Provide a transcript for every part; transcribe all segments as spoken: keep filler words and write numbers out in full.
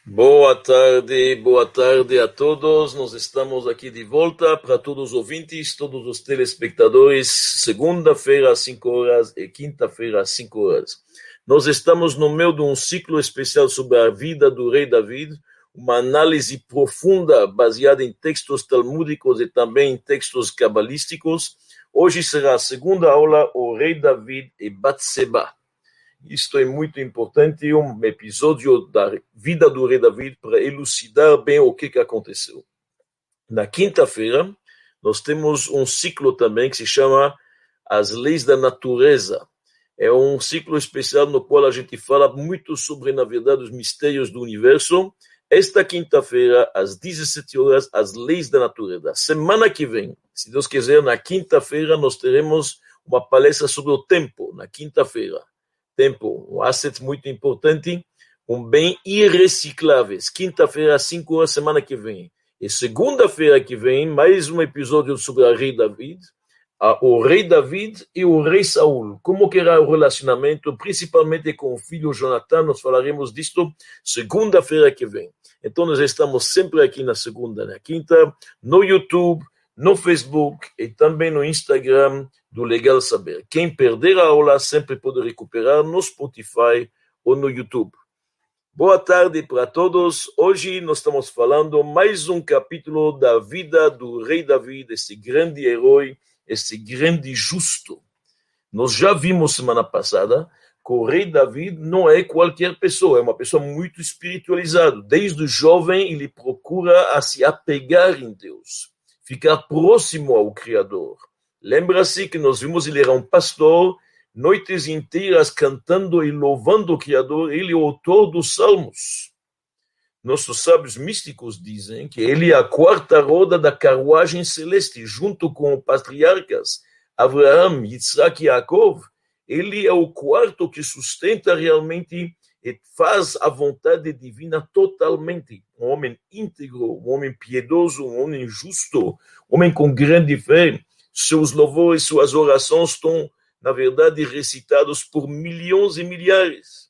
Boa tarde, boa tarde a todos. Nós estamos aqui de volta para todos os ouvintes, todos os telespectadores, segunda-feira às cinco horas e quinta-feira às cinco horas. Nós estamos no meio de um ciclo especial sobre a vida do rei David, uma análise profunda baseada em textos talmúdicos e também em textos cabalísticos. Hoje será a segunda aula, o rei David e Batseba. Isto é muito importante, um episódio da vida do rei David para elucidar bem o que, que aconteceu. Na quinta-feira, nós temos um ciclo também que se chama As Leis da Natureza. É um ciclo especial no qual a gente fala muito sobre, na verdade, os mistérios do universo. Esta quinta-feira, às dezessete horas, As Leis da Natureza. Semana que vem, se Deus quiser, na quinta-feira, nós teremos uma palestra sobre o tempo, na quinta-feira. Tempo, um asset muito importante, um bem irreciclável. Quinta-feira, às cinco horas, semana que vem. E segunda-feira que vem, mais um episódio sobre o rei David, o rei David e o rei Saul. Como que era o relacionamento, principalmente com o filho Jonathan, nós falaremos disto segunda-feira que vem. Então, nós estamos sempre aqui na segunda, na quinta, no YouTube, no Facebook e também no Instagram do Legal Saber. Quem perder a aula sempre pode recuperar no Spotify ou no YouTube. Boa tarde para todos. Hoje nós estamos falando mais um capítulo da vida do rei David, esse grande herói, esse grande justo. Nós já vimos semana passada que o rei David não é qualquer pessoa, é uma pessoa muito espiritualizada. Desde jovem ele procura a se apegar em Deus, ficar próximo ao Criador. Lembra-se que nós vimos, ele era um pastor, noites inteiras cantando e louvando o Criador, ele é o autor dos Salmos. Nossos sábios místicos dizem que ele é a quarta roda da carruagem celeste, junto com os patriarcas, Abraão, Yitzhak e Yaakov. Ele é o quarto que sustenta realmente e faz a vontade divina totalmente. Um homem íntegro, um homem piedoso, um homem justo, um homem com grande fé. Seus louvores, suas orações estão, na verdade, recitados por milhões e milhares.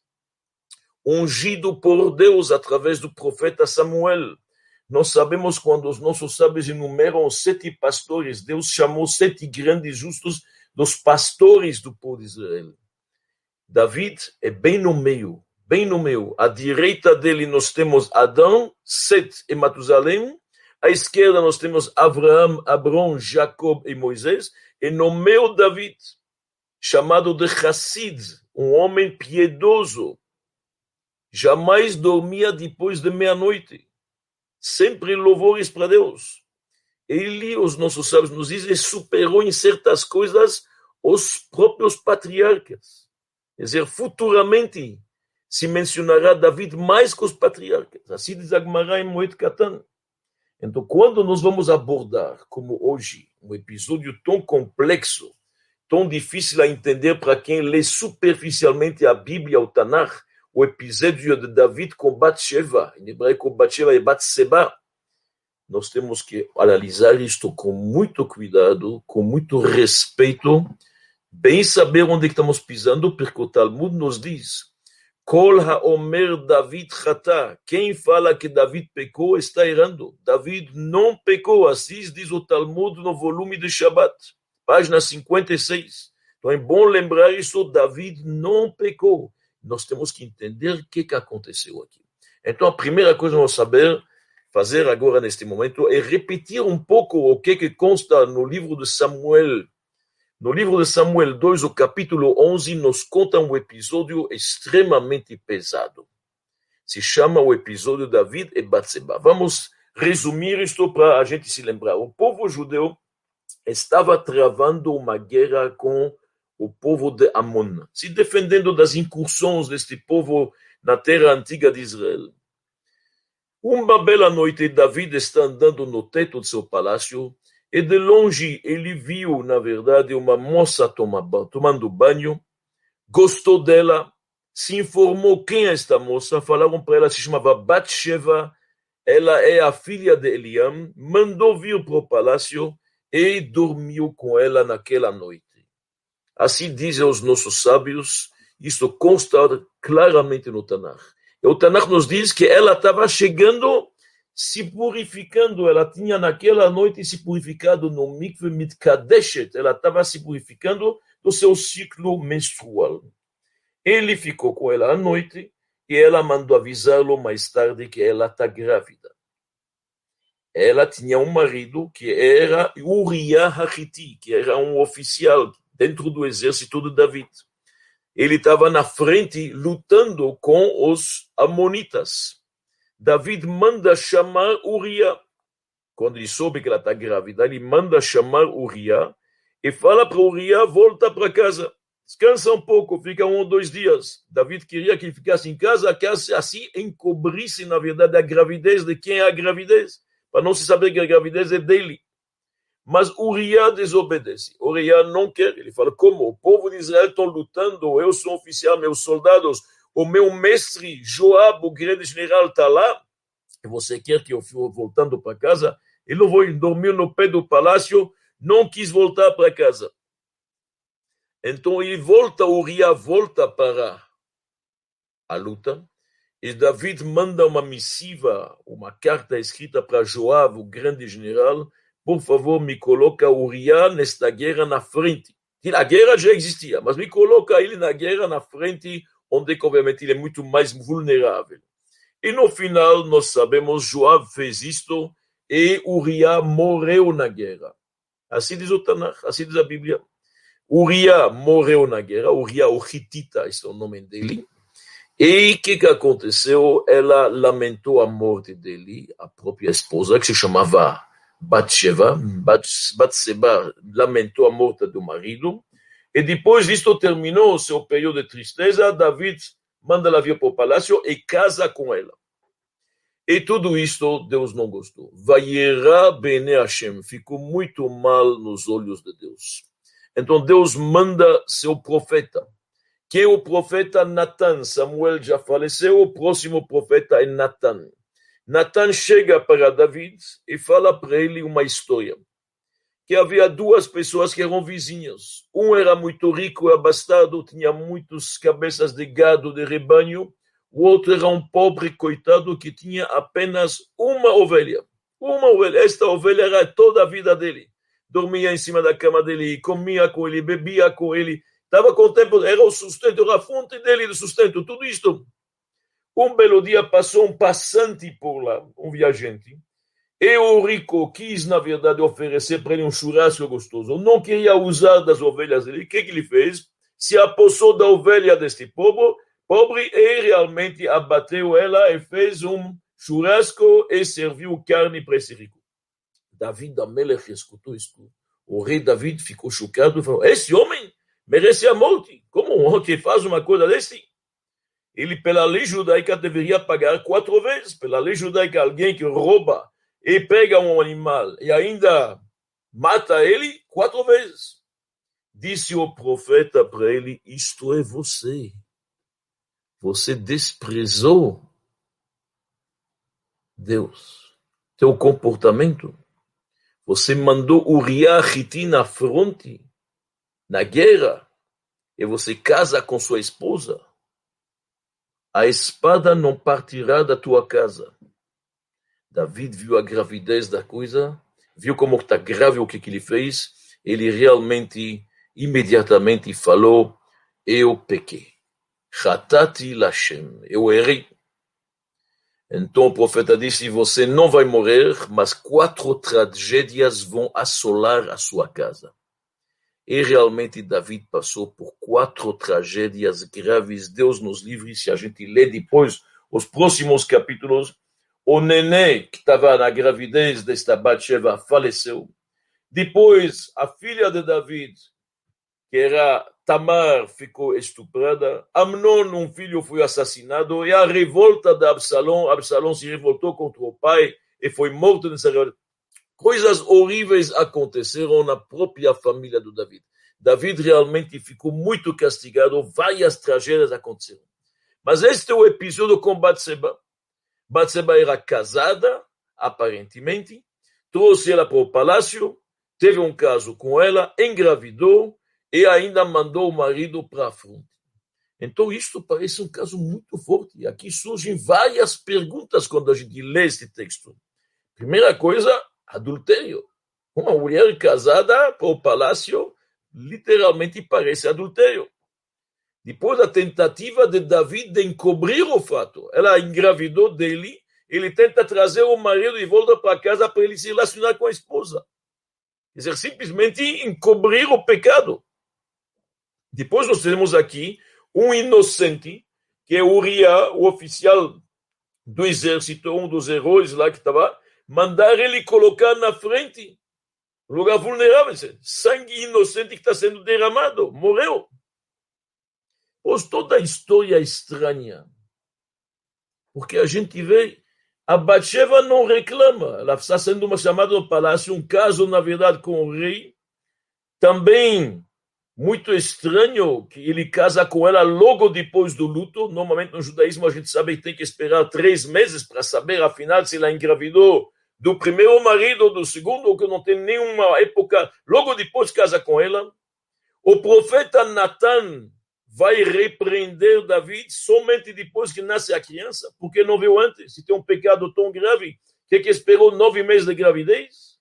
Ungido por Deus através do profeta Samuel. Nós sabemos quando os nossos sábios enumeram os sete pastores, Deus chamou sete grandes justos dos pastores do povo de Israel. David é bem no meio, bem no meio. À direita dele nós temos Adão, Set e Matusalém. À esquerda nós temos Abraão, Abrão, Jacob e Moisés. E no meio David, chamado de Hassid, um homem piedoso. Jamais dormia depois de meia-noite. Sempre louvores para Deus. Ele, os nossos sábios nos dizem, superou em certas coisas os próprios patriarcas. Quer dizer, futuramente se mencionará David mais que os patriarcas. Assim diz a Gemara em Moed Katan. Então, quando nós vamos abordar, como hoje, um episódio tão complexo, tão difícil a entender para quem lê superficialmente a Bíblia, o Tanakh, o episódio de David com Batseba, em hebraico Batseba e Batseba, nós temos que analisar isto com muito cuidado, com muito respeito, bem saber onde estamos pisando, porque o Talmud nos diz, Kol haomer David chata, quem fala que David pecou está errando. David não pecou, assim diz o Talmud no volume de Shabbat, página cinquenta e seis. Então é bom lembrar isso, David não pecou. Nós temos que entender o que, que aconteceu aqui. Então a primeira coisa que nós saber fazer agora neste momento é repetir um pouco o que, que consta no livro de Samuel. No livro de Samuel dois, o capítulo onze, nos conta um episódio extremamente pesado. Se chama o episódio de David e Batseba. Vamos resumir isto para a gente se lembrar. O povo judeu estava travando uma guerra com o povo de Amon, se defendendo das incursões deste povo na terra antiga de Israel. Uma bela noite, David está andando no teto de seu palácio e de longe ele viu, na verdade, uma moça tomando banho, gostou dela, se informou quem é esta moça, falaram para ela, se chamava Batsheva, ela é a filha de Eliam, mandou vir para o palácio e dormiu com ela naquela noite. Assim dizem os nossos sábios, isso consta claramente no Tanakh. E o Tanakh nos diz que ela estava chegando, se purificando, ela tinha naquela noite se purificado no mikve mitkadeshet, ela estava se purificando do seu ciclo menstrual. Ele ficou com ela à noite e ela mandou avisá-lo mais tarde que ela está grávida. Ela tinha um marido que era Uriah Hachiti, que era um oficial dentro do exército de David. Ele estava na frente lutando com os amonitas. David manda chamar Uriah. Quando ele soube que ela está grávida, ele manda chamar Uriah e fala para Uriah, volta para casa. Descansa um pouco, fica um ou dois dias. David queria que ele ficasse em casa, que assim encobrisse, na verdade, a gravidez de quem é a gravidez, para não se saber que a gravidez é dele. Mas Uriah desobedece. Uriah não quer. Ele fala, como? O povo de Israel estão lutando, eu sou oficial, meus soldados, o meu mestre Joab, o grande general, está lá, e você quer que eu fique voltando para casa? Ele não foi dormir no pé do palácio, não quis voltar para casa. Então ele volta, Uriah volta para a luta, e David manda uma missiva, uma carta escrita para Joab, o grande general, por favor, me coloca Uriah nesta guerra na frente. A guerra já existia, mas me coloca ele na guerra na frente, onde, obviamente, ele é muito mais vulnerável. E no final, nós sabemos, Joab fez isto e Uriah morreu na guerra. Assim diz o Tanakh, assim diz a Bíblia. Uriah morreu na guerra, Uriah o Hitita, esse é o nome dele. E o que, que aconteceu? Ela lamentou a morte dele, a própria esposa, que se chamava Batseba, Batseba lamentou a morte do marido, e depois disto terminou o seu período de tristeza, David manda ela vir para o palácio e casa com ela. E tudo isto Deus não gostou. Vayera bene Hashem, ficou muito mal nos olhos de Deus. Então Deus manda seu profeta, que é o profeta Natan. Samuel já faleceu, o próximo profeta é Natan. Natan chega para David e fala para ele uma história. Que havia duas pessoas que eram vizinhas. Um era muito rico e abastado, tinha muitas cabeças de gado, de rebanho. O outro era um pobre coitado que tinha apenas uma ovelha. Uma ovelha. Esta ovelha era toda a vida dele. Dormia em cima da cama dele, comia com ele, bebia com ele. Estava com o tempo, era o sustento, era a fonte dele de sustento, tudo isto. Um belo dia passou um passante por lá, um viajante. E o rico quis, na verdade, oferecer para ele um churrasco gostoso. Não queria usar das ovelhas dele. O que, que ele fez? Se apossou da ovelha deste povo, pobre e realmente abateu ela e fez um churrasco e serviu carne para esse rico. David Amelech escutou isso. O rei David ficou chocado e falou, esse homem merece a morte. Como um homem que faz uma coisa desse? Ele, pela lei judaica, deveria pagar quatro vezes. Pela lei judaica, alguém que rouba e pega um animal e ainda mata ele quatro vezes. Disse o profeta para ele, isto é você. Você desprezou Deus. Teu comportamento. Você mandou Uriah Hiti na fronte, na guerra, e você casa com sua esposa. A espada não partirá da tua casa. David viu a gravidez da coisa, viu como está grave o que, que ele fez, ele realmente, imediatamente falou, eu pequei. Chatati Lashem, eu errei. Então o profeta disse, você não vai morrer, mas quatro tragédias vão assolar a sua casa. E realmente David passou por quatro tragédias graves. Deus nos livre, se a gente lê depois os próximos capítulos. O nenê que estava na gravidez desta Batseba faleceu. Depois, a filha de David, que era Tamar, ficou estuprada. Amnon, um filho, foi assassinado. E a revolta de Absalom, Absalom se revoltou contra o pai e foi morto nessa revolta. Coisas horríveis aconteceram na própria família do David. David realmente ficou muito castigado, várias tragédias aconteceram. Mas este é o episódio com Batseba. Batseba era casada, aparentemente, trouxe ela para o palácio, teve um caso com ela, engravidou e ainda mandou o marido para a fronte. Então, isso parece um caso muito forte. E aqui surgem várias perguntas quando a gente lê este texto. Primeira coisa, adultério. Uma mulher casada para o palácio literalmente parece adultério. Depois da tentativa de Davi de encobrir o fato, ela engravidou dele, ele tenta trazer o marido de volta para casa para ele se relacionar com a esposa. Quer dizer, simplesmente encobrir o pecado. Depois nós temos aqui um inocente, que é Uriah, o oficial do exército, um dos heróis lá que estava, mandar ele colocar na frente, um lugar vulnerável, sangue inocente que está sendo derramado, morreu. Pois toda a história é estranha, porque a gente vê, a Batsheva não reclama, ela está sendo uma chamada no palácio, um caso, na verdade, com o rei, também muito estranho que ele casa com ela logo depois do luto. Normalmente no judaísmo a gente sabe que tem que esperar três meses para saber, afinal, se ela engravidou do primeiro marido ou do segundo, ou que não tem nenhuma época, logo depois casa com ela. O profeta Natan vai repreender David somente depois que nasce a criança, porque não viu antes, se tem um pecado tão grave, que que esperou nove meses de gravidez?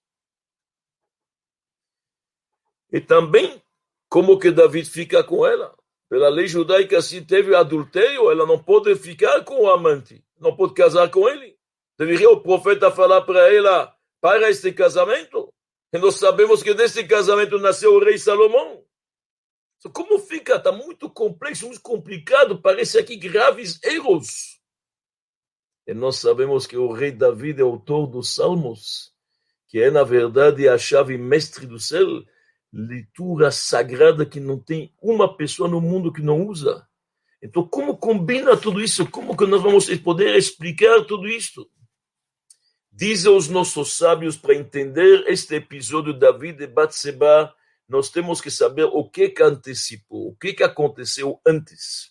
E também, como que David fica com ela? Pela lei judaica, se teve adultério, ela não pode ficar com o amante, não pode casar com ele. Deveria o profeta falar para ela, para este casamento? E nós sabemos que deste casamento nasceu o rei Salomão. Como fica? Está muito complexo, muito complicado, parece aqui graves erros. E nós sabemos que o rei David é autor dos Salmos, que é, na verdade, a chave mestre do céu, leitura sagrada que não tem uma pessoa no mundo que não usa. Então, como combina tudo isso? Como que nós vamos poder explicar tudo isso? Dizem os nossos sábios, para entender este episódio de David e Batseba, nós temos que saber o que que antecipou, o que que aconteceu antes.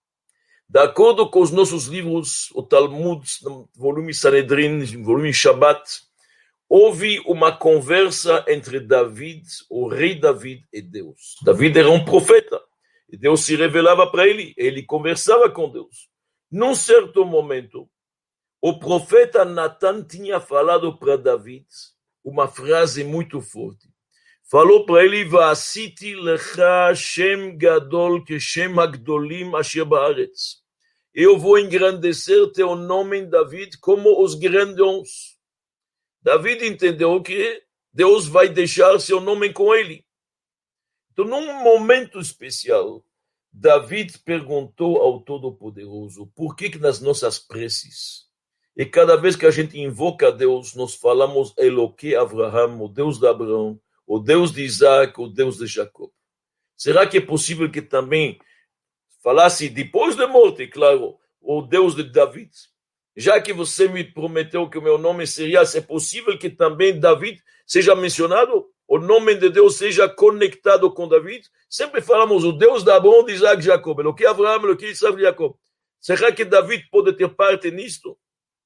De acordo com os nossos livros, o Talmud, no volume Sanedrin, no volume Shabbat, houve uma conversa entre David, o rei David, e Deus. David era um profeta, e Deus se revelava para ele, ele conversava com Deus. Num certo momento, o profeta Natan tinha falado para David uma frase muito forte. Falou para ele, Va'asiti lecha Shem gadol que Shem hagdolim asher baaretz. Eu vou engrandecer teu nome, David, como os grandões. David entendeu que Deus vai deixar seu nome com ele. Então, num momento especial, David perguntou ao Todo-Poderoso, por que que nas nossas preces, e cada vez que a gente invoca a Deus, nós falamos Eloque Avraham, o Deus de Abraão, o Deus de Isaac, o Deus de Jacob. Será que é possível que também falasse, depois da morte, claro, o Deus de David? Já que você me prometeu que o meu nome seria, é possível que também David seja mencionado? O nome de Deus seja conectado com David? Sempre falamos o Deus de Abraão, de Isaac e Jacob. O que Abraão, o que Isaac e Jacob. Será que David pode ter parte nisto?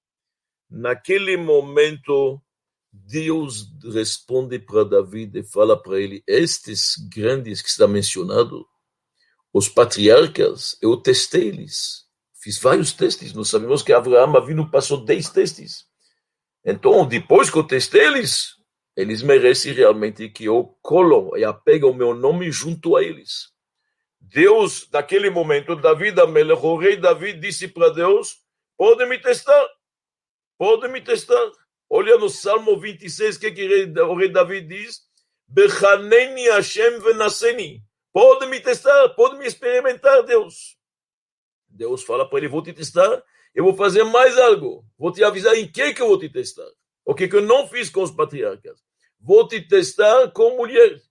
Naquele momento, Deus responde para David e fala para ele, estes grandes que está mencionado, os patriarcas, eu testei eles. Fiz vários testes. Nós sabemos que Abraão Avinu passou dez testes. Então, depois que eu testei eles, eles merecem realmente que eu colo e apego o meu nome junto a eles. Deus, naquele momento, David, o rei David, disse para Deus, pode me testar. Pode me testar. Olha no Salmo vinte e seis, o que, que o rei David diz? Bechaneni Hashem venaseni. Pode me testar, pode me experimentar, Deus. Deus fala para ele, vou te testar, eu vou fazer mais algo. Vou te avisar em que que eu vou te testar. O que que eu não fiz com os patriarcas. Vou te testar com mulher.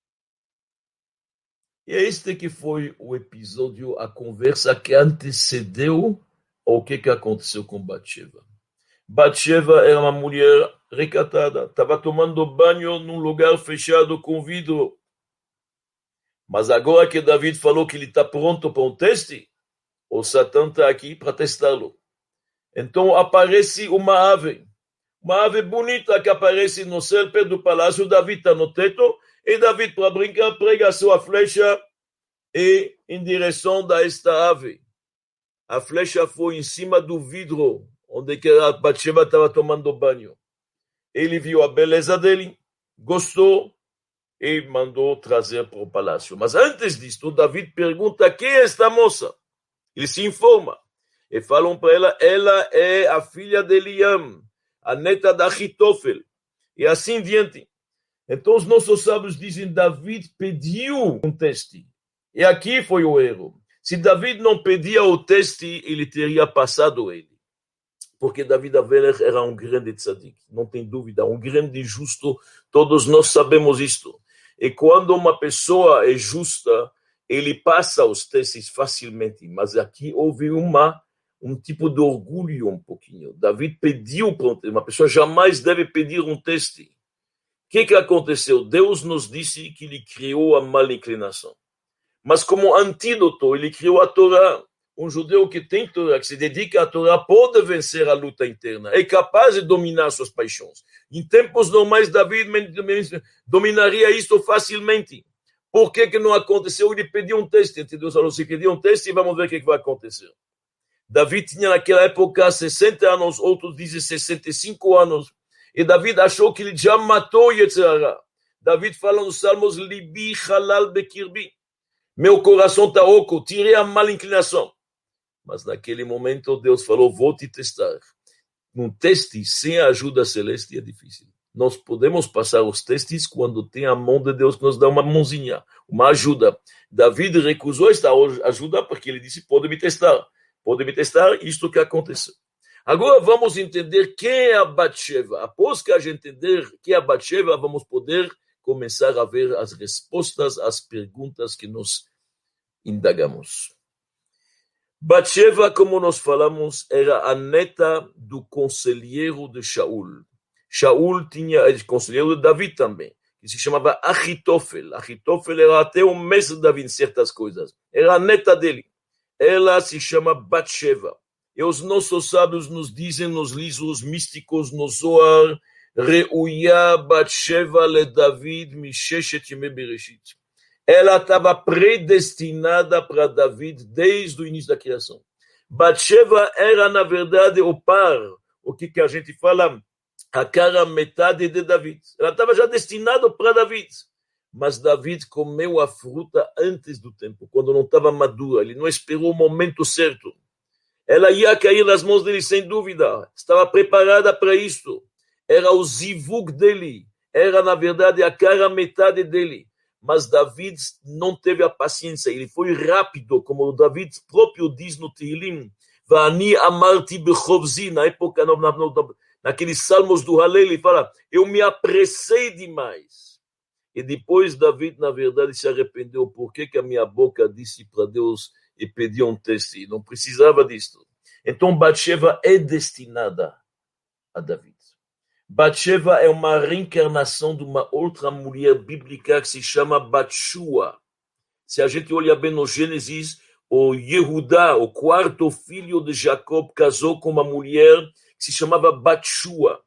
E este que foi o episódio, a conversa que antecedeu o que que aconteceu com Batsheva. Batsheva era uma mulher recatada, estava tomando banho num lugar fechado com vidro. Mas agora que David falou que ele está pronto para um teste, o Satã está aqui para testá-lo. Então aparece uma ave, uma ave bonita que aparece no céu perto do palácio. David está no teto, e David, para brincar, prega sua flecha e em direção da esta ave. A flecha foi em cima do vidro, onde a Batsheva estava tomando banho. Ele viu a beleza dele, gostou e mandou trazer para o palácio. Mas antes disso, David pergunta: quem é esta moça? Ele se informa. E falam para ela: ela é a filha de Eliam, a neta da Achitofel. E assim diante. Então os nossos sábios dizem: David pediu um teste. E aqui foi o erro. Se David não pedia o teste, ele teria passado ele. Porque David Amelech era um grande tzadik, não tem dúvida, um grande justo, todos nós sabemos isto. E quando uma pessoa é justa, ele passa os testes facilmente, mas aqui houve uma, um tipo de orgulho um pouquinho. David pediu para um teste, uma pessoa jamais deve pedir um teste. O que, que aconteceu? Deus nos disse que ele criou a mal inclinação. Mas como antídoto, ele criou a Torá. Um judeu que tem Torá, que se dedica à Torá, pode vencer a luta interna, é capaz de dominar suas paixões. Em tempos normais, David dominaria isso facilmente. Por que que não aconteceu? Ele pediu um teste. Deus falou: se pedir um teste, vamos ver o que vai acontecer. David tinha naquela época sessenta anos, outros dizem sessenta e cinco anos, e David achou que ele já matou Yetzirah. David fala nos Salmos: Libi halal bekirbi. Meu coração está oco, tirei a mal inclinação. Mas naquele momento Deus falou: vou te testar. Um teste sem a ajuda celeste é difícil. Nós podemos passar os testes quando tem a mão de Deus que nos dá uma mãozinha, uma ajuda. David recusou esta ajuda porque ele disse: pode me testar. Pode me testar, isto que aconteceu. Agora vamos entender quem é a Batsheva. Após que a gente entender quem é a Batsheva, vamos poder começar a ver as respostas às perguntas que nós indagamos. Batsheva, como nós falamos, era a neta do conselheiro de Shaul. Shaul tinha o conselheiro de David também, que se chamava Achitofel. Achitofel era até o mestre de David em certas coisas. Era a neta dele. Ela se chama Batsheva. E os nossos sábios nos dizem nos livros místicos, no Zohar: Reuya Batsheva le David misheshet yemei Bereshit. Ela estava predestinada para David desde o início da criação. Batsheva era, na verdade, o par, o que, que a gente fala, a cara metade de David. Ela estava já destinada para David. Mas David comeu a fruta antes do tempo, quando não estava madura. Ele não esperou o momento certo. Ela ia cair nas mãos dele, sem dúvida. Estava preparada para isso. Era o zivug dele. Era, na verdade, a cara metade dele. Mas David não teve a paciência. Ele foi rápido, como o David próprio diz no Tehillim. Vani amarti bechovzi, na época, na, na, naqueles salmos do Halel, ele fala: eu me apressei demais. E depois David, na verdade, se arrependeu. Por que que a minha boca disse para Deus e pediu um teste? Não precisava disso. Então, Batsheva é destinada a David. Batsheva é uma reencarnação de uma outra mulher bíblica que se chama Batshua. Se a gente olha bem no Gênesis, o Yehudá, o quarto filho de Jacob, casou com uma mulher que se chamava Batshua.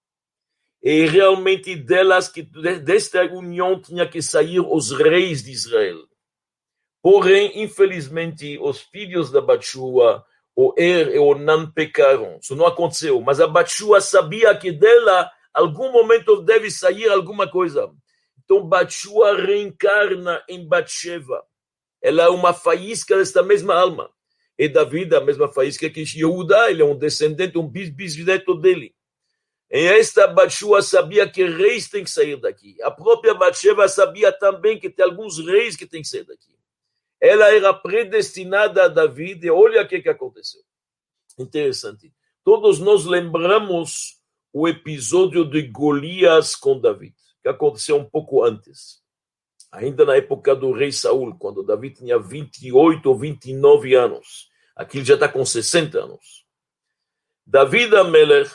E realmente delas, que desta união tinha que sair os reis de Israel. Porém, infelizmente, os filhos da Batshua, o Er e o Nan, pecaram. Isso não aconteceu. Mas a Batshua sabia que dela, algum momento deve sair alguma coisa. Então, Batshua reencarna em Batsheva. Ela é uma faísca desta mesma alma. E David, a mesma faísca que Yehudá, ele é um descendente, um bisneto dele. E esta Batshua sabia que reis têm que sair daqui. A própria Batsheva sabia também que tem alguns reis que têm que sair daqui. Ela era predestinada a David, e olha o que, que aconteceu. Interessante. Todos nós lembramos o episódio de Golias com David, que aconteceu um pouco antes. Ainda na época do rei Saul, quando David tinha vinte e oito ou vinte e nove anos. Aqui ele já está com sessenta anos. David Amelech,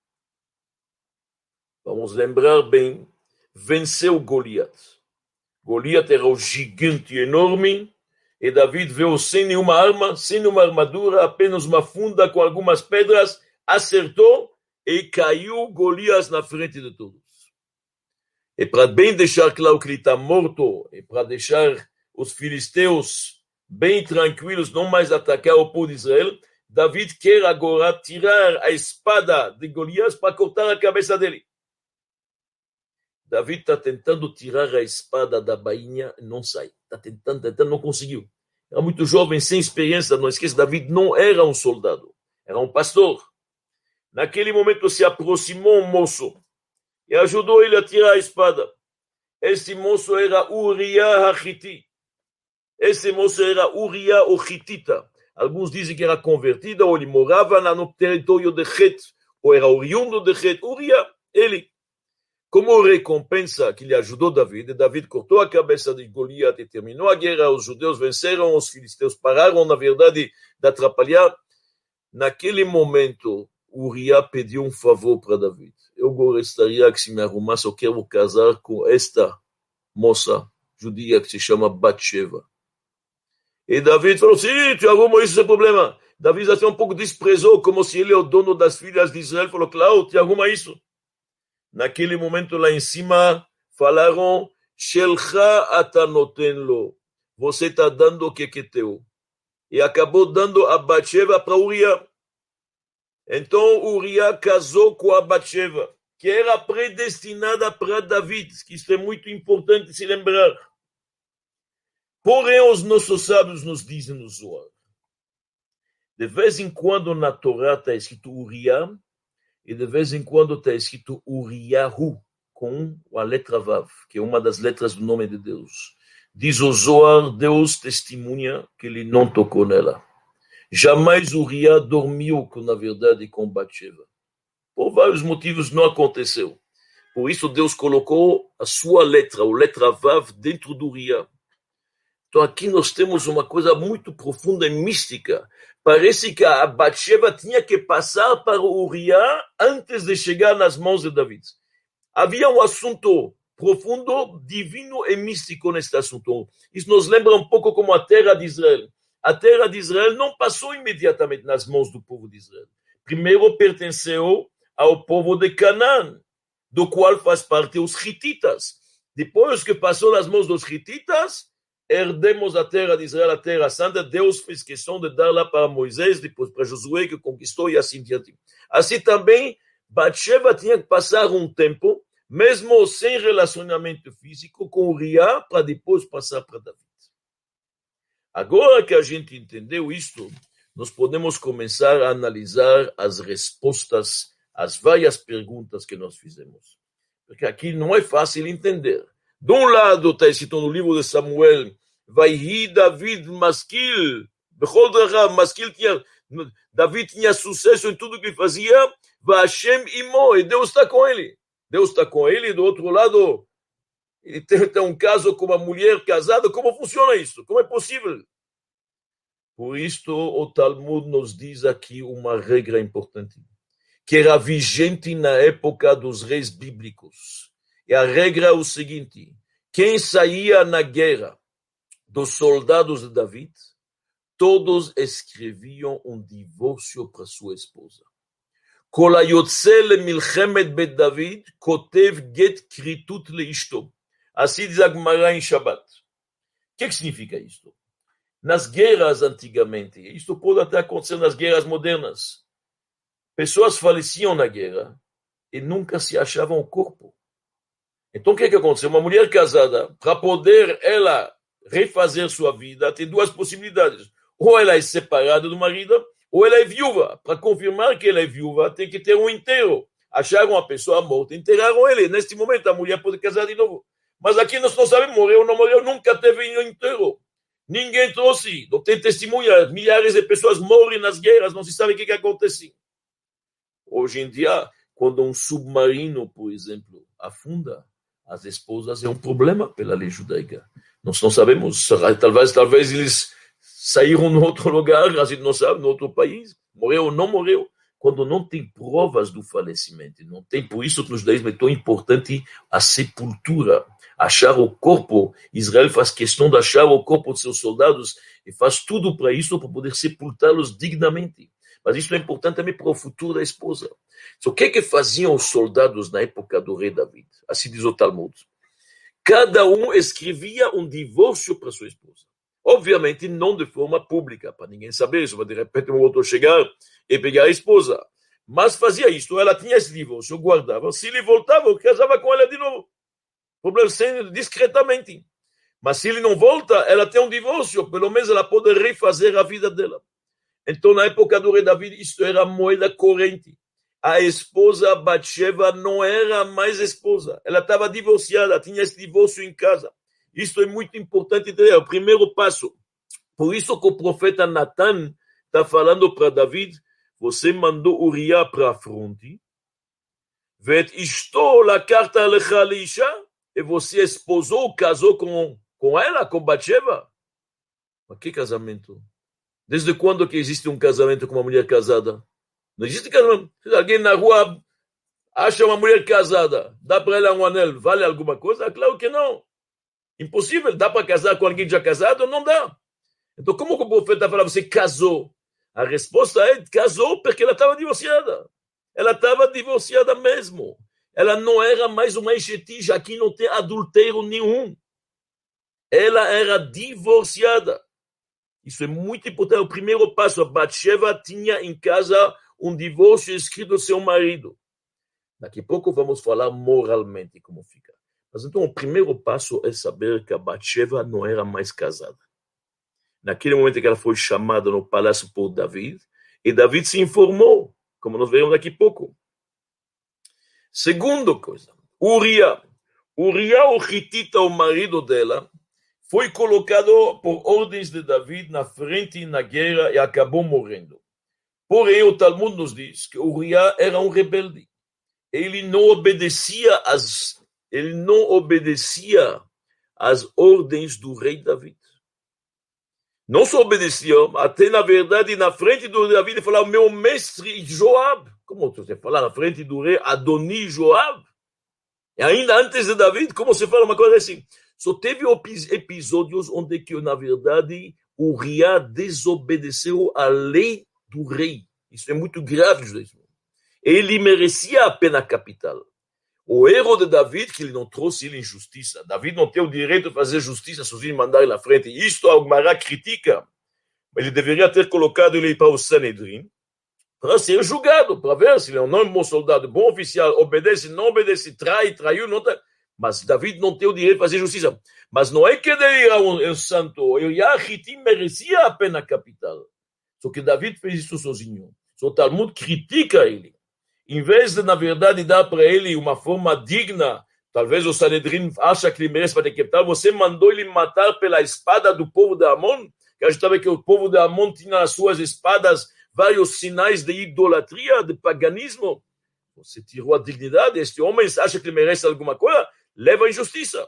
vamos lembrar bem, venceu Goliat. Goliat era o gigante enorme, e David veio sem nenhuma arma, sem nenhuma armadura, apenas uma funda com algumas pedras, acertou e caiu Golias na frente de todos. E para bem deixar claro que ele está morto, e para deixar os filisteus bem tranquilos, não mais atacar o povo de Israel, David quer agora tirar a espada de Golias para cortar a cabeça dele. David está tentando tirar a espada da bainha, não sai. Está tentando, tentando, não conseguiu. Era muito jovem, sem experiência, não esqueça, David não era um soldado, era um pastor. Naquele momento se aproximou um moço e ajudou ele a tirar a espada. Esse moço era Uriah Hachiti. Esse moço era Uriah o Hitita. Alguns dizem que era convertido, ou ele morava no território de Het, ou era oriundo de Het. Uriah, ele. Como recompensa que ele ajudou David, David cortou a cabeça de Goliat e terminou a guerra. Os judeus venceram, os filisteus pararam, na verdade, de atrapalhar. Naquele momento, Uriah pediu um favor para David. Eu gostaria que se me arrumasse, eu quero casar com esta moça judia que se chama Batsheva. E David falou, sim, tu arruma isso, sem problema. David até um pouco desprezou, como se ele é o dono das filhas de Israel. Falou, claro, te arruma isso. Naquele momento lá em cima, falaram, Shelcha ata noten lo. Você está dando o que é teu. E acabou dando a Batsheva para Uriah. Então Uriah casou com a Batsheva, que era predestinada para David, que isso é muito importante se lembrar. Porém, os nossos sábios nos dizem no Zohar, de vez em quando na Torá está escrito Uriah, e de vez em quando está escrito Uriahu, com a letra Vav, que é uma das letras do nome de Deus. Diz o Zohar, Deus testemunha que ele não tocou nela. Jamais Uriah dormiu, na verdade, com Batsheva. Por vários motivos não aconteceu. Por isso Deus colocou a sua letra, a letra Vav, dentro do Uriah. Então aqui nós temos uma coisa muito profunda e mística. Parece que a Batsheva tinha que passar para o Uriah antes de chegar nas mãos de David. Havia um assunto profundo, divino e místico neste assunto. Isso nos lembra um pouco como a terra de Israel. A terra de Israel não passou imediatamente nas mãos do povo de Israel. Primeiro pertenceu ao povo de Canaã, do qual faz parte os Hititas. Depois que passou nas mãos dos Hititas, herdemos a terra de Israel, a terra santa. Deus fez questão de dar lá para Moisés, depois para Josué, que conquistou, e assim diante. Assim também, Batsheva tinha que passar um tempo, mesmo sem relacionamento físico, com Uriah, para depois passar para David. Agora que a gente entendeu isto, nós podemos começar a analisar as respostas às várias perguntas que nós fizemos. Porque aqui não é fácil entender. De um lado está escrito no livro de Samuel, Vaihi David Maskil, Maskil tinha, David tinha sucesso em tudo que ele fazia, Vashem Imo, e Deus está com ele. Deus está com ele, e do outro lado, ele tem, tem um caso com uma mulher casada. Como funciona isso? Como é possível? Por isto, o Talmud nos diz aqui uma regra importante, que era vigente na época dos reis bíblicos. E a regra é o seguinte: quem saía na guerra dos soldados de David, todos escreviam um divórcio para sua esposa. Kol hayotze lemilchemet bet David, kotev get kritut leishto. Assim diz a Gemara em Shabbat. O que, que significa isto? Nas guerras antigamente, isto pode até acontecer nas guerras modernas, pessoas faleciam na guerra e nunca se achavam o corpo. Então o que, que aconteceu? Uma mulher casada, para poder ela refazer sua vida, tem duas possibilidades. Ou ela é separada do marido, ou ela é viúva. Para confirmar que ela é viúva, tem que ter um enterro. Acharam a pessoa morta, enterraram ele. Neste momento, a mulher pode casar de novo. Mas aqui nós não sabemos, morreu ou não morreu, nunca teve um enterro. Ninguém trouxe, não tem testemunha. Milhares de pessoas morrem nas guerras, não se sabe o que, que acontece. Hoje em dia, quando um submarino, por exemplo, afunda, as esposas é um problema pela lei judaica. Nós não sabemos, talvez, talvez eles saíram em outro lugar, a gente não sabe, em outro país, morreu ou não morreu. Quando não tem provas do falecimento, não tem, por isso que no judaísmo é tão importante a sepultura, achar o corpo. Israel faz questão de achar o corpo de seus soldados e faz tudo para isso, para poder sepultá-los dignamente. Mas isso é importante também para o futuro da esposa. Então, o que é que faziam os soldados na época do rei David? Assim diz o Talmud. cada um escrevia um divórcio para sua esposa. Obviamente, não de forma pública, para ninguém saber, só para de repente um outro chegar e pegar a esposa. Mas fazia isso, ela tinha esse divórcio, guardava. Se ele voltava, eu casava com ela de novo. Problema sendo discretamente. Mas se ele não volta, ela tem um divórcio, pelo menos ela pode refazer a vida dela. Então, na época do rei Davi, isso era moeda corrente. A esposa Batsheva não era mais esposa. Ela estava divorciada, tinha esse divórcio em casa. Isso é muito importante entender. O primeiro passo. Por isso que o profeta Natan está falando para David, você mandou Uriah para a fronte, ואת אשתו לקחת לך לאישה, e você esposou, casou com, com ela, com Batsheva. Mas que casamento? Desde quando que existe um casamento com uma mulher casada? Não existe casamento. Se alguém na rua acha uma mulher casada, dá para ela um anel, vale alguma coisa? Claro que não. Impossível. Dá para casar com alguém já casado? Não dá. Então, como que o profeta fala, você casou? A resposta é, casou porque ela estava divorciada. Ela estava divorciada mesmo. Ela não era mais uma enxetija, aqui não tem adultério nenhum. Ela era divorciada. Isso é muito importante. O primeiro passo, a Batsheva tinha em casa um divórcio escrito do seu marido. Daqui a pouco vamos falar moralmente como fica. Mas então o primeiro passo é saber que a Batsheva não era mais casada. Naquele momento que ela foi chamada no palácio por David, e David se informou, como nós veremos daqui a pouco. Segunda coisa, Uriah. Uriah, o Hitita, o marido dela, foi colocado por ordens de David na frente na guerra e acabou morrendo. Porém, o Talmud nos diz que Uriah era um rebelde. Ele não obedecia às, ele não obedecia às ordens do rei David. Não só obedecia, até na verdade, na frente do rei David, ele falava, meu mestre Joab. Como você fala na frente do rei Adoni Joab? E ainda antes de David, como você fala uma coisa assim? Só teve episódios onde, que, na verdade, Uriah desobedeceu a lei do rei. Isso é muito grave, judaísmo. Ele merecia a pena capital. O erro de David, que ele não trouxe ele em justiça. David não tem o direito de fazer justiça sozinho e mandar ele à frente. Isto a Gemara critica. Ele deveria ter colocado ele para o Sanedrin, para ser julgado, para ver se ele é um bom soldado, bom oficial, obedece, não obedece, trai, traiu, não trai. Mas David não tem o direito de fazer justiça. Mas não é que ele era um, um santo. Eliachitim merecia a pena capital. Só que David fez isso sozinho. Só o Talmud critica ele. Em vez de, na verdade, dar para ele uma forma digna, talvez o Sanedrin acha que ele merece para capital, você mandou ele matar pela espada do povo de Amon, que a gente sabe que o povo de Amon tinha nas suas espadas vários sinais de idolatria, de paganismo. Você tirou a dignidade, este homem acha que ele merece alguma coisa, leva a injustiça.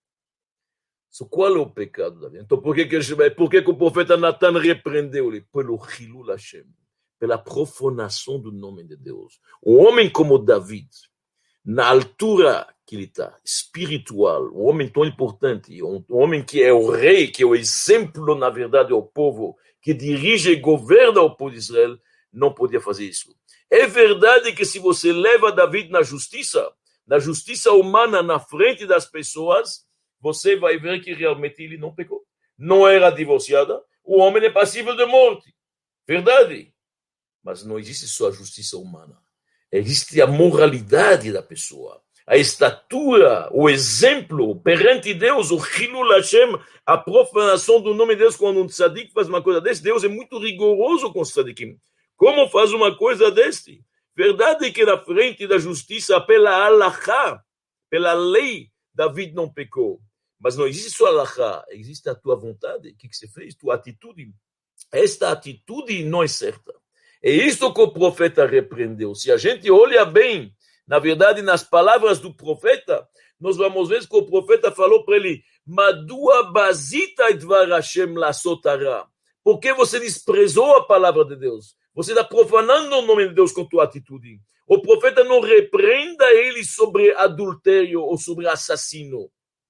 So, qual é o pecado, Davi? Então, por que, que, por que, que o profeta Natan repreendeu-lhe? Pelo Hilul Hashem, pela profanação do nome de Deus. Um homem como David, na altura que ele está, espiritual, um homem tão importante, um, um homem que é o rei, que é o exemplo, na verdade, ao povo, que dirige e governa o povo de Israel, não podia fazer isso. É verdade que se você leva David na justiça, na justiça humana, na frente das pessoas, você vai ver que realmente ele não pecou. Não era divorciada, o homem é passível de morte. Verdade. Mas não existe só a justiça humana. Existe a moralidade da pessoa, a estatura, o exemplo perante Deus, o Hilul Hashem, a profanação do nome de Deus. Quando um tzadik faz uma coisa desse, Deus é muito rigoroso com os tzadikim. Como faz uma coisa deste? Verdade que na frente da justiça, pela halachá, pela lei, David não pecou. Mas não existe só halachá, existe a tua vontade. O que você fez? Tua atitude. Esta atitude não é certa. É isso que o profeta repreendeu. Se a gente olha bem, na verdade, nas palavras do profeta, nós vamos ver que o profeta falou para ele, Madua bazita edvar Hashem lasotara. Por que você desprezou a palavra de Deus? Você está profanando o nome de Deus com tua atitude. O profeta não repreenda ele sobre adultério ou sobre assassino.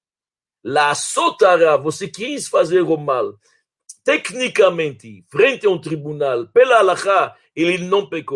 Lasotara, você quis fazer o mal. Tecnicamente, frente a um tribunal, pela halachá, ele não pecou.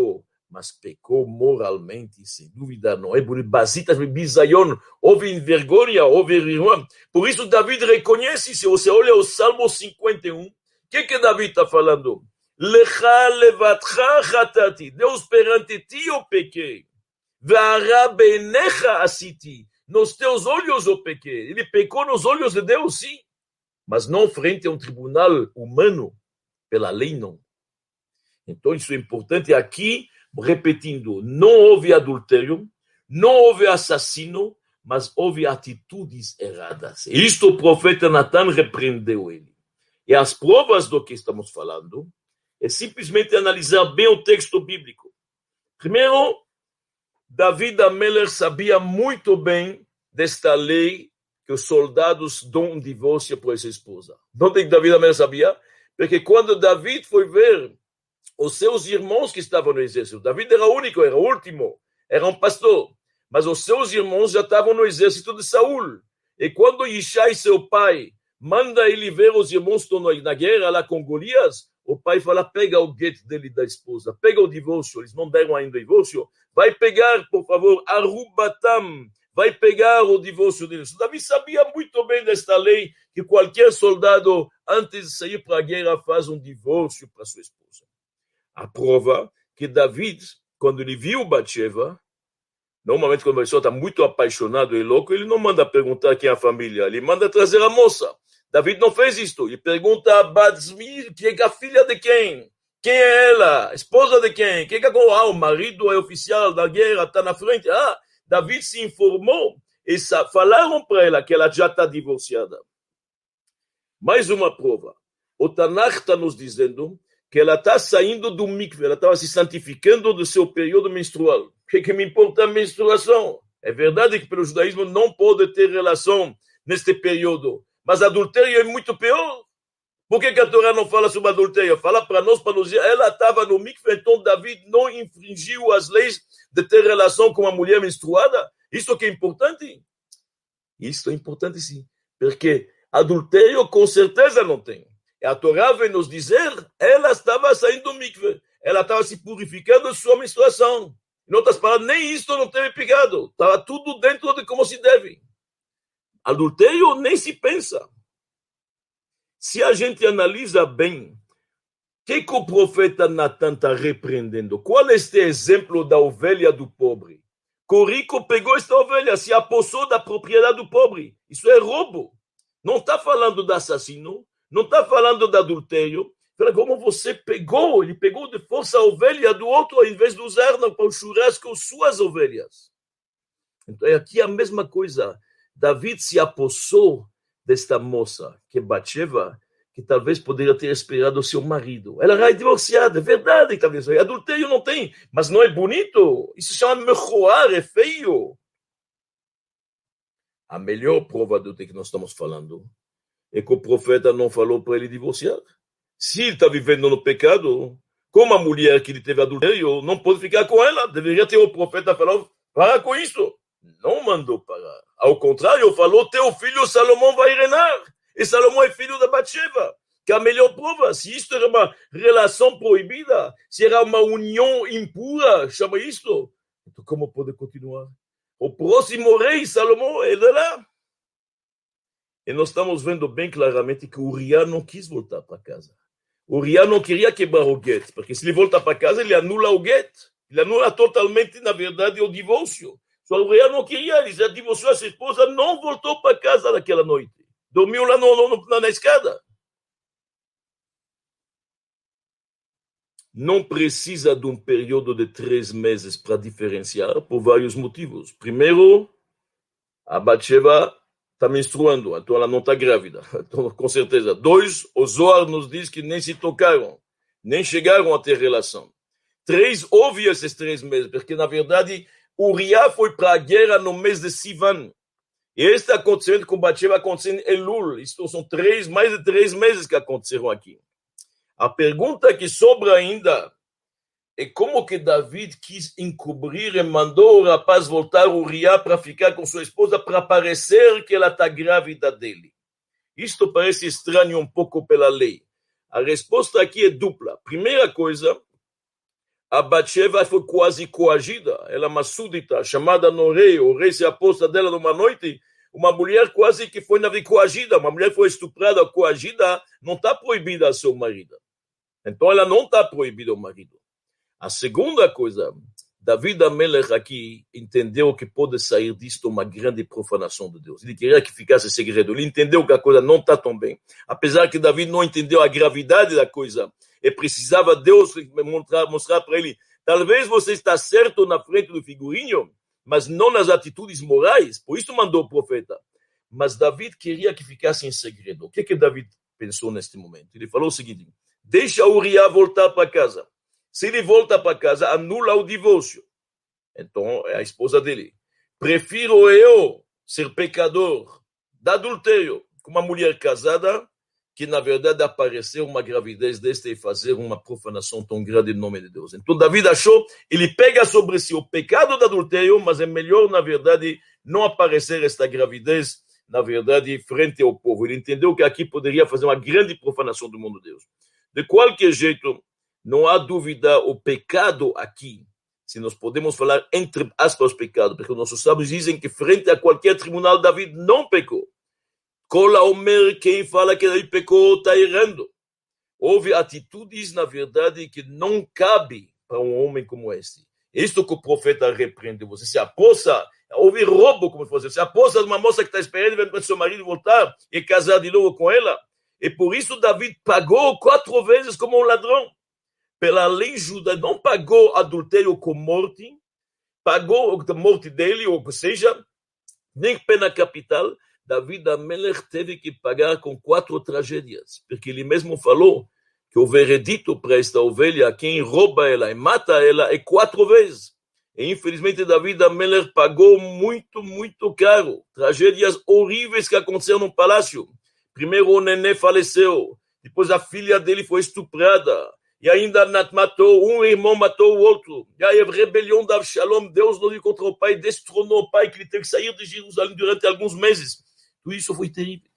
mas pecou moralmente, sem dúvida, não é por basitas, bisayon, houve vergonha, houve irmã. Por isso David reconhece, se você olha o Salmo cinquenta e um, o que que David está falando? Lecha levatcha chatati, Deus perante ti eu pequei, ve'ara beinecha asiti, nos teus olhos eu pequei. Ele pecou nos olhos de Deus, sim, mas não frente a um tribunal humano, pela lei não. Então isso é importante aqui, repetindo, não houve adultério, não houve assassino, mas houve atitudes erradas. E isto o profeta Natan repreendeu ele. E as provas do que estamos falando é simplesmente analisar bem o texto bíblico. Primeiro, David Ameller sabia muito bem desta lei que os soldados dão um divórcio para essa esposa. Não tem que David Ameller sabia? Porque quando David foi ver os seus irmãos que estavam no exército, David era o único, era o último, era um pastor, mas os seus irmãos já estavam no exército de Saul. E quando Yishai, seu pai, manda ele ver os irmãos que estão na guerra lá com Golias, o pai fala, pega o get dele da esposa, pega o divórcio, eles não deram ainda o divórcio, vai pegar, por favor, Arubatam, vai pegar o divórcio deles. Davi sabia muito bem desta lei, que qualquer soldado, antes de sair para a guerra, faz um divórcio para sua esposa. A prova que David, quando ele viu Batsheva, normalmente quando a pessoa está muito apaixonado e louco, ele não manda perguntar quem é a família, ele manda trazer a moça. David não fez isto, ele pergunta a Batzmi, que é a filha de quem? Quem é ela? Esposa de quem? Quem é que ah, o marido é oficial da guerra, está na frente. Ah, David se informou e falaram para ela que ela já está divorciada. Mais uma prova. O Tanakh está nos dizendo que ela está saindo do mikve, ela estava se santificando do seu período menstrual. O que, que me importa a menstruação? É verdade que pelo judaísmo não pode ter relação neste período, mas adultério é muito pior. Por que, que a Torá não fala sobre adultério? Fala para nós, para nos dizer, ela estava no mikve, então David não infringiu as leis de ter relação com uma mulher menstruada. Isso que é importante? Isso é importante sim, porque adultério com certeza não tem. A Torá vem nos dizer, ela estava saindo do mikve, ela estava se purificando de sua menstruação. Em outras palavras, nem isso não teve pecado, estava tudo dentro de como se deve. Adultério nem se pensa. Se a gente analisa bem, o que, que o profeta Natan está repreendendo? Qual é este exemplo da ovelha do pobre? Que o rico pegou esta ovelha, se apossou da propriedade do pobre. Isso é roubo. Não está falando de assassino, não está falando de adultério. Como você pegou, ele pegou de força a ovelha do outro, ao invés de usar para o churrasco suas ovelhas. Então, aqui é a mesma coisa. David se apossou desta moça, que é Batsheva, que talvez poderia ter esperado o seu marido. Ela era divorciada, é verdade, talvez. Adultério não tem, mas não é bonito. Isso se chama mechoar, é feio. A melhor prova do que nós estamos falando é que o profeta não falou para ele divorciar. Se ele está vivendo no pecado, como a mulher que ele teve adultério, não pode ficar com ela. Deveria ter o profeta falando, para com isso. Não mandou parar. Ao contrário, falou, teu filho Salomão vai reinar. E Salomão é filho da Batsheva, que é a melhor prova. Se isto era uma relação proibida, se era uma união impura, chama isto. Então como pode continuar? O próximo rei, Salomão, é de lá. E nós estamos vendo bem claramente que Uriah não quis voltar para casa. Uriah não queria quebrar o gueto, porque se ele volta para casa, ele anula o gueto. Ele anula totalmente, na verdade, o divórcio. Só o Uriah não queria, ele já divorciou a sua esposa, não voltou para casa naquela noite. Dormiu lá no, no, na escada. Não precisa de um período de três meses para diferenciar, por vários motivos. Primeiro, a Batsheva está menstruando, então ela não está grávida, então, com certeza. Dois, o Zohar nos diz que nem se tocaram, nem chegaram a ter relação. Três, houve esses três meses, porque na verdade Uriah foi para a guerra no mês de Sivan. E este acontecimento com Batsheva acontecendo em Elul. Isto são três, mais de três meses que aconteceram aqui. A pergunta que sobra ainda é como que David quis encobrir e mandou o rapaz voltar Uriah para ficar com sua esposa para parecer que ela está grávida dele. Isto parece estranho um pouco pela lei. A resposta aqui é dupla. Primeira coisa, a Batsheva foi quase coagida, ela é uma súdita, chamada no rei, o rei se aposta dela numa noite, uma mulher quase que foi coagida, uma mulher foi estuprada, coagida, não está proibida a seu marido. Então ela não está proibida ao marido. A segunda coisa, David Amelech aqui entendeu que pode sair disto uma grande profanação de Deus. Ele queria que ficasse segredo. Ele entendeu que a coisa não está tão bem. Apesar que David não entendeu a gravidade da coisa, e precisava Deus mostrar, mostrar para ele, talvez você está certo na frente do figurinho, mas não nas atitudes morais. Por isso mandou o profeta. Mas David queria que ficasse em segredo. O que que David pensou neste momento? Ele falou o seguinte, deixa Uriah voltar para casa. Se ele volta para casa, anula o divórcio. Então, é a esposa dele. Prefiro eu ser pecador de adultério com uma mulher casada que, na verdade, aparecer uma gravidez desta e fazer uma profanação tão grande em nome de Deus. Então, David achou, ele pega sobre si o pecado de adultério, mas é melhor, na verdade, não aparecer esta gravidez, na verdade, frente ao povo. Ele entendeu que aqui poderia fazer uma grande profanação do mundo de Deus. De qualquer jeito, não há dúvida, o pecado aqui, se nós podemos falar entre aspas pecado, porque os nossos sábios dizem que frente a qualquer tribunal David não pecou. Kola Omer, quem fala que ele pecou, está errando. Houve atitudes, na verdade, que não cabe para um homem como este. Isto que o profeta repreende. Você se aposta, houve roubo, como você se aposta de uma moça que está esperando para seu marido voltar e casar de novo com ela. E por isso David pagou quatro vezes como um ladrão. Pela lei judaica, não pagou adultério com morte, pagou a morte dele, ou seja, nem pena capital. David Amelech teve que pagar com quatro tragédias, porque ele mesmo falou que o veredito para esta ovelha, quem rouba ela e mata ela, é quatro vezes. E infelizmente David Amelech pagou muito, muito caro. Tragédias horríveis que aconteceram no palácio. Primeiro o nenê faleceu, depois a filha dele foi estuprada, e ainda matou, um irmão matou o outro. E aí a rebelião da Avshalom, Deus não encontrou o pai, destronou o pai, que ele teve que sair de Jerusalém durante alguns meses. Tudo isso foi terrível.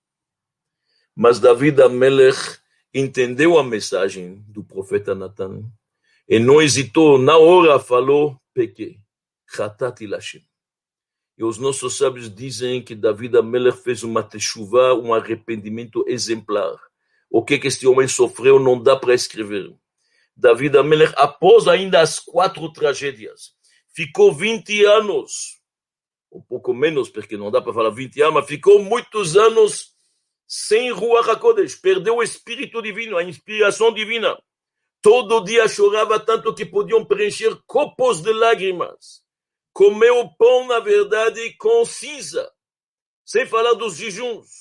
Mas David Amelech entendeu a mensagem do profeta Natan e não hesitou, na hora falou, pequei, chatati Lashem. E os nossos sábios dizem que David Amelech fez uma teshuvah, um arrependimento exemplar. O que, que este homem sofreu não dá para escrever. David Amelech, após ainda as quatro tragédias, ficou vinte anos, um pouco menos, porque não dá para falar vinte anos, mas ficou muitos anos sem Ruach HaKodesh, perdeu o espírito divino, a inspiração divina. Todo dia chorava tanto que podiam preencher copos de lágrimas. Comeu pão, na verdade, com cinza, sem falar dos jejuns.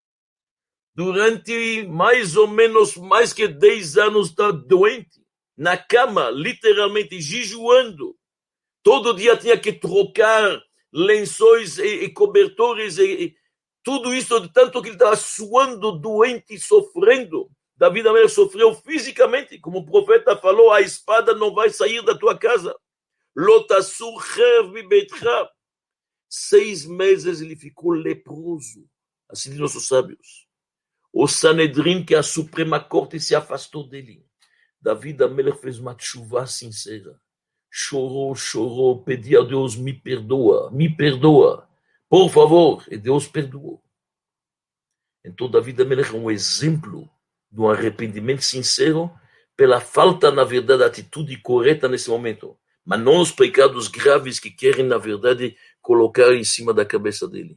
Durante mais ou menos mais que dez anos está doente, na cama, literalmente jejuando. Todo dia tinha que trocar lençóis e, e cobertores, e, e tudo isso de tanto que ele estava suando, doente, sofrendo. David Amelech sofreu fisicamente, como o profeta falou, a espada não vai sair da tua casa. Lotasur chev mibeitcha. Seis meses ele ficou leproso, assim de nossos sábios. O Sanedrim, que é a Suprema Corte, se afastou dele. David Amelech fez uma teshuvah sincera. Chorou, chorou, pediu a Deus, me perdoa, me perdoa. Por favor, e Deus perdoou. Então David Amelech é um exemplo de um arrependimento sincero pela falta, na verdade, da atitude correta nesse momento. Mas não os pecados graves que querem, na verdade, colocar em cima da cabeça dele.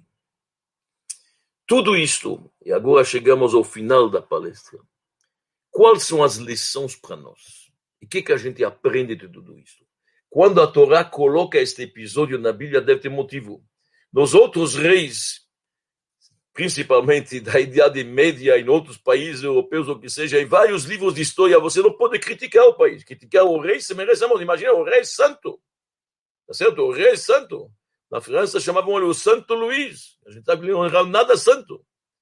Tudo isto, e agora chegamos ao final da palestra. Quais são as lições para nós? E o que, que a gente aprende de tudo isso? Quando a Torá coloca este episódio na Bíblia, deve ter motivo. Nos outros reis, principalmente da Idade Média, em outros países europeus, ou que seja, em vários livros de história, você não pode criticar o país. Criticar o rei, se merece a morte. Imagina o rei santo. Tá certo? O rei santo. Na França chamavam ele o Santo Luís. A gente sabe que não era nada santo.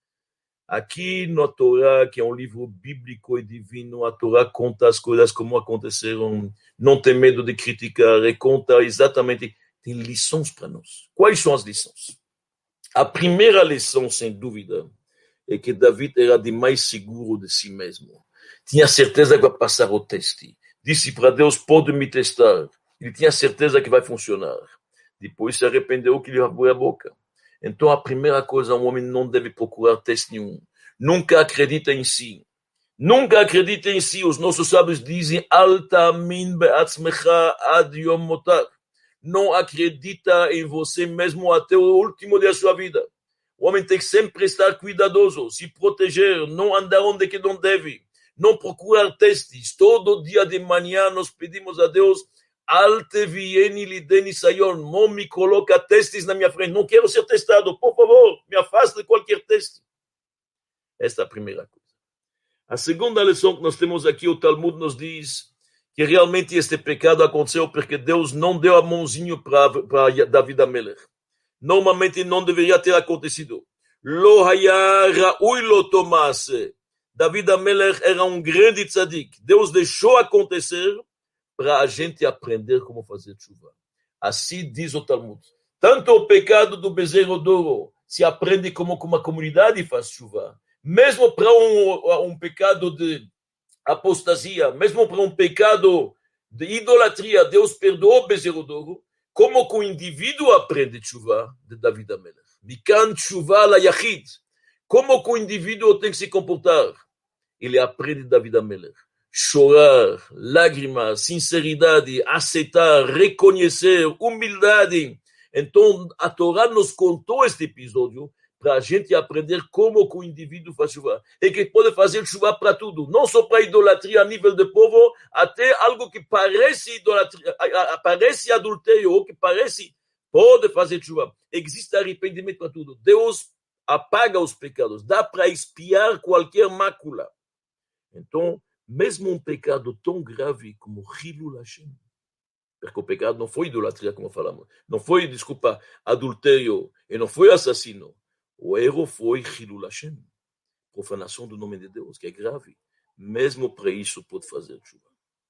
Aqui na Torá, que é um livro bíblico e divino, a Torá conta as coisas como aconteceram, não tem medo de criticar e conta exatamente, tem lições para nós. Quais são as lições? A primeira lição, sem dúvida, é que David era demais seguro de si mesmo. Tinha certeza que ia passar o teste. disse para Deus, pode me testar. Ele tinha certeza que vai funcionar. Depois se arrependeu que ele abriu a boca. Então a primeira coisa, um homem não deve procurar teste nenhum. Nunca acredita em si. Nunca acredita em si. Os nossos sábios dizem, Al ta'min be'atzmecha ad yom motar. Não acredita em você mesmo até o último dia da sua vida. O homem tem que sempre estar cuidadoso, se proteger, não andar onde que não deve, não procurar testes. Todo dia de manhã nós pedimos a Deus, Al tevieni lideni sayon, não me coloca testes na minha frente, não quero ser testado, por favor, me afaste de qualquer teste. Esta é a primeira coisa. A segunda lição que nós temos aqui, o Talmud nos diz que realmente este pecado aconteceu porque Deus não deu a mãozinha para David Amelech. Normalmente não deveria ter acontecido. Lo haya ra'ui lo tomase. David Amelech era um grande tzadik. Deus deixou acontecer para a gente aprender como fazer chuva. Assim diz o Talmud. Tanto o pecado do bezerro de ouro se aprende como uma comunidade faz chuva. Mesmo para um, um pecado de apostasia, mesmo para um pecado de idolatria, Deus perdoou o bezerro de ouro. Como que o indivíduo aprende chuva de David Amelech? Mikan chuva la yachid. Como que o indivíduo tem que se comportar? Ele aprende David Amelech. Chorar, lágrimas, sinceridade, aceitar, reconhecer, humildade. Então, a Torá nos contou este episódio para a gente aprender como que o indivíduo faz chuva. E que pode fazer chuva para tudo. Não só para idolatria a nível de povo, até algo que parece idolatria, parece adultério, ou que parece, pode fazer chuva. Existe arrependimento para tudo. Deus apaga os pecados. Dá para expiar qualquer mácula. Então, mesmo um pecado tão grave como Hilul Hashem, porque o pecado não foi idolatria, como falamos. Não foi, desculpa, adultério. E não foi assassino. O erro foi Hilul Hashem, profanação do nome de Deus, que é grave. Mesmo para isso pode fazer chuva.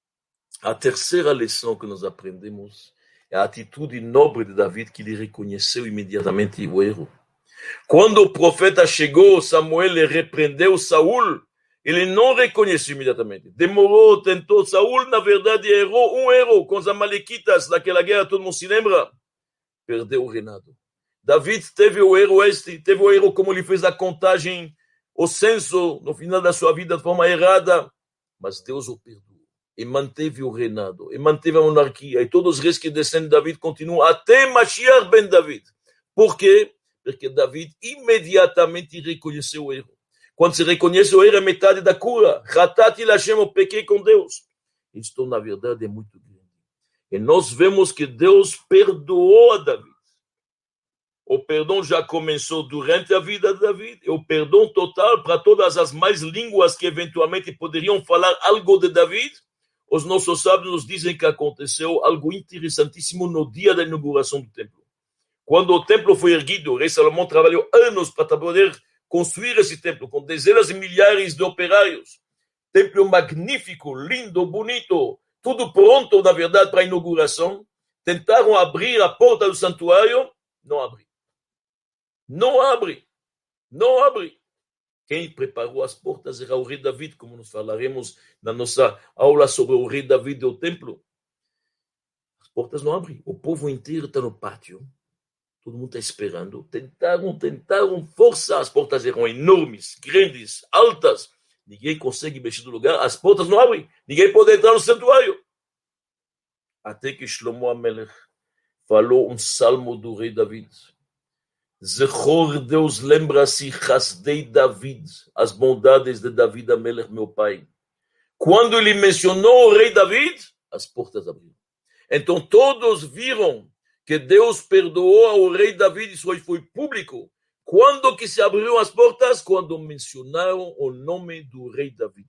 A terceira lição que nós aprendemos é a atitude nobre de David, que ele reconheceu imediatamente o erro. Quando o profeta chegou, Samuel lhe repreendeu Saul, ele não reconheceu imediatamente. Demorou, tentou. Saul, na verdade, errou um erro com os amalequitas daquela guerra, todo mundo se lembra? Perdeu o reinado. David teve o erro este, teve o erro como ele fez a contagem, o censo, no final da sua vida, de forma errada. Mas Deus o perdoou e manteve o reinado, e manteve a monarquia, e todos os reis que descendem de David continuam até Mashiach ben David. Por quê? Porque David imediatamente reconheceu o erro. Quando se reconhece o erro, é metade da cura. Ratati Hashem, eu pequei com Deus. Isto, na verdade, é muito grande. E nós vemos que Deus perdoou a David. O perdão já começou durante a vida de David, e o perdão total para todas as mais línguas que eventualmente poderiam falar algo de David. Os nossos sábios nos dizem que aconteceu algo interessantíssimo no dia da inauguração do templo. Quando o templo foi erguido, o rei Salomão trabalhou anos para poder construir esse templo, com dezenas de milhares de operários. Templo magnífico, lindo, bonito, tudo pronto, na verdade, para a inauguração. Tentaram abrir a porta do santuário, não abriu. Não abre, não abre. Quem preparou as portas era o rei David, como nós falaremos na nossa aula sobre o rei David e o templo. As portas não abrem, o povo inteiro está no pátio, todo mundo está esperando. Tentaram, tentaram, força, as portas eram enormes, grandes, altas. Ninguém consegue mexer do lugar, as portas não abrem, ninguém pode entrar no santuário. Até que Shlomo Amelech falou um salmo do rei David. Zechor, Deus lembra-se, Hasdei David, as bondades de David Amelech, meu pai. Quando ele mencionou o rei David, as portas abriram. Então todos viram que Deus perdoou ao rei David, isso foi público. Quando que se abriram as portas? Quando mencionaram o nome do rei David.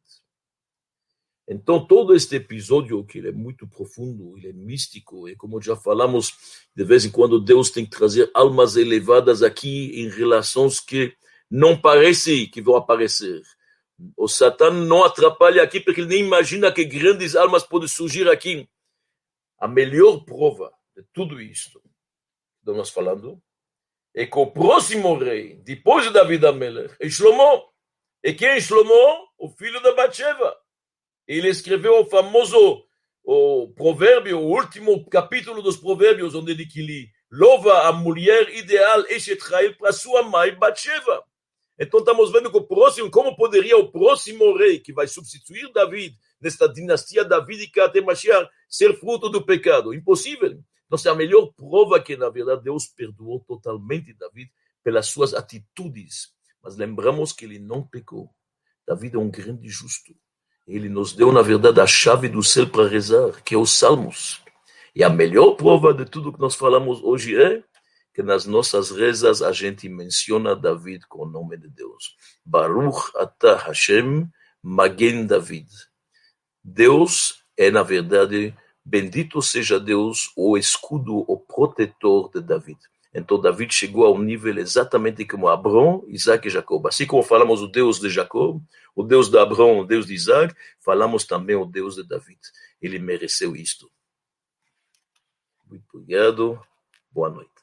Então, todo este episódio, que ele é muito profundo, ele é místico, e como já falamos, de vez em quando Deus tem que trazer almas elevadas aqui em relações que não parecem que vão aparecer. O Satan não atrapalha aqui, porque ele nem imagina que grandes almas podem surgir aqui. A melhor prova de tudo isto que estamos falando é que o próximo rei, depois de David Amelech, é Shlomo. E quem é Shlomo? O filho da Batsheva. Ele escreveu o famoso o provérbio, o último capítulo dos provérbios, onde ele que louva a mulher ideal, Eshet Chayil, para sua mãe, Batsheva. Então estamos vendo que o próximo, como poderia o próximo rei, que vai substituir David, nesta dinastia davídica até Mashiach, ser fruto do pecado? Impossível. Então, a melhor prova que, na verdade, Deus perdoou totalmente David pelas suas atitudes. Mas lembramos que ele não pecou. David é um grande justo. Ele nos deu, na verdade, a chave do céu para rezar, que é os Salmos. E a melhor prova de tudo que nós falamos hoje é que nas nossas rezas a gente menciona David com o nome de Deus. Baruch atah Hashem Magen David. Deus é, na verdade, bendito seja Deus, o escudo, o protetor de David. Então, David chegou ao nível exatamente como Abrão, Isaac e Jacó. Assim como falamos o Deus de Jacó, o Deus de Abrão, o Deus de Isaac, falamos também o Deus de David. Ele mereceu isto. Muito obrigado. Boa noite.